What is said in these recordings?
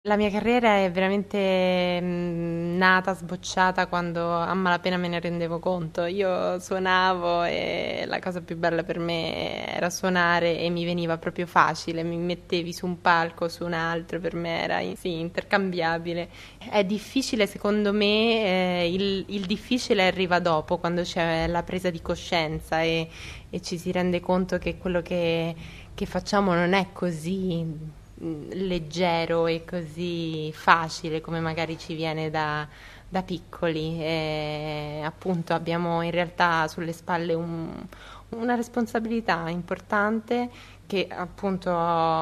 La mia carriera è veramente nata, sbocciata quando a malapena me ne rendevo conto. Io suonavo e la cosa più bella per me era suonare e mi veniva proprio facile, mi mettevi su un palco, su un altro, per me era sì, intercambiabile. È difficile secondo me, il difficile arriva dopo, quando c'è la presa di coscienza e ci si rende conto che quello che facciamo non è così leggero e così facile come magari ci viene da piccoli. E appunto abbiamo in realtà sulle spalle una responsabilità importante che appunto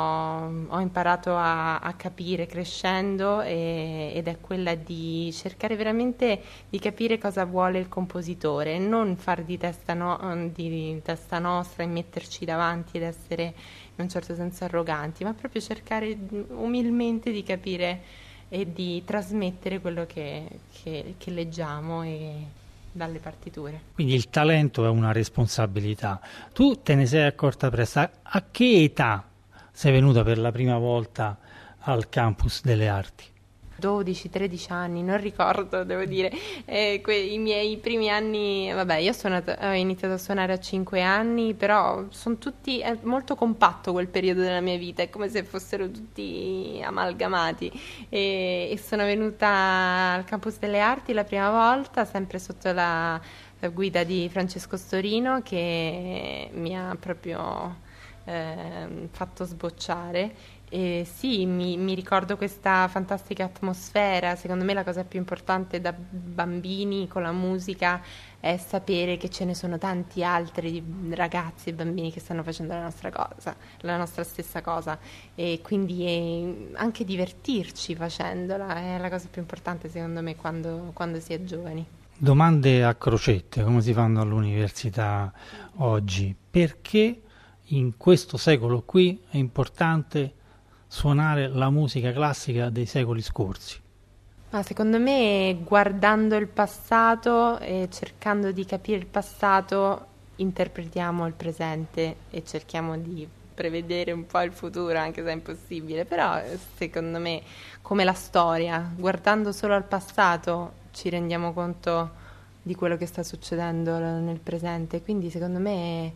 ho imparato a capire crescendo ed è quella di cercare veramente di capire cosa vuole il compositore, non far di testa, di testa nostra e metterci davanti ed essere in un certo senso arroganti, ma proprio cercare umilmente di capire e di trasmettere quello che leggiamo dalle partiture. Quindi il talento è una responsabilità. Tu te ne sei accorta presto. A che età sei venuta per la prima volta al campus delle arti? 12-13 anni, non ricordo, devo dire. I miei primi anni, vabbè, ho iniziato a suonare a 5 anni, però sono tutti, è molto compatto quel periodo della mia vita, è come se fossero tutti amalgamati. E sono venuta al Campus delle Arti la prima volta, sempre sotto la guida di Francesco Storino, che mi ha proprio fatto sbocciare. E sì, mi ricordo questa fantastica atmosfera. Secondo me la cosa più importante da bambini con la musica è sapere che ce ne sono tanti altri ragazzi e bambini che stanno facendo la nostra cosa, la nostra stessa cosa e quindi anche divertirci facendola è la cosa più importante secondo me quando si è giovani. Domande a crocette, come si fanno all'università oggi. Perché in questo secolo qui è importante suonare la musica classica dei secoli scorsi? Ma secondo me, guardando il passato e cercando di capire il passato, interpretiamo il presente e cerchiamo di prevedere un po' il futuro, anche se è impossibile. Però, secondo me, come la storia, guardando solo al passato, ci rendiamo conto di quello che sta succedendo nel presente. Quindi, secondo me,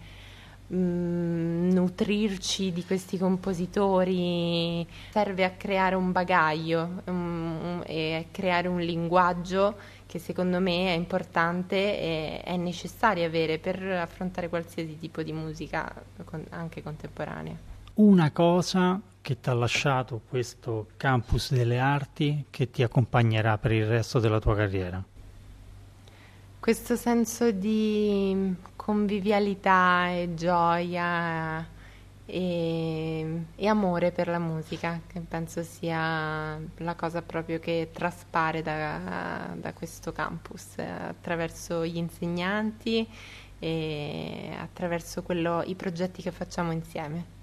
nutrirci di questi compositori serve a creare un bagaglio e a creare un linguaggio che secondo me è importante e è necessario avere per affrontare qualsiasi tipo di musica, anche contemporanea. Una cosa che ti ha lasciato questo campus delle arti che ti accompagnerà per il resto della tua carriera? Questo senso di convivialità e gioia e amore per la musica, che penso sia la cosa proprio che traspare da questo campus, attraverso gli insegnanti e attraverso i progetti che facciamo insieme.